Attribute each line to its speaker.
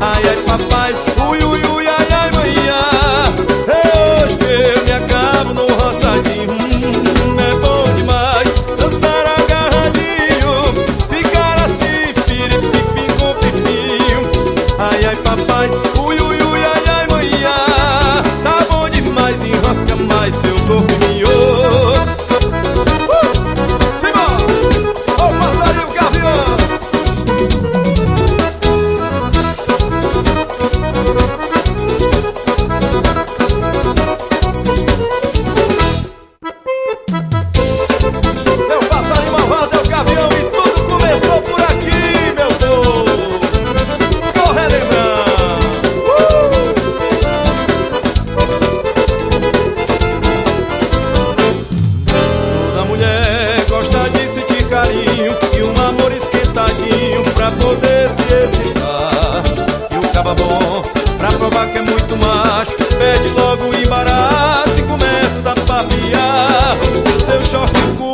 Speaker 1: Ai, ai, papai, ui, ui, ui, ai, ai, manhã. É hoje que eu me acabo no roçadinho. É bom demais dançar agarradinho, ficar assim, firipifi com pifinho. Ai, ai, papai, ui, ui, ui, ai, ai, manhã. Tá bom demais, enrosca mais seu corpinho. Gosta de sentir carinho e um amor esquentadinho pra poder se excitar. E o caba bom, pra provar que é muito macho, pede logo o embaraço e começa a papiar. Seu short curto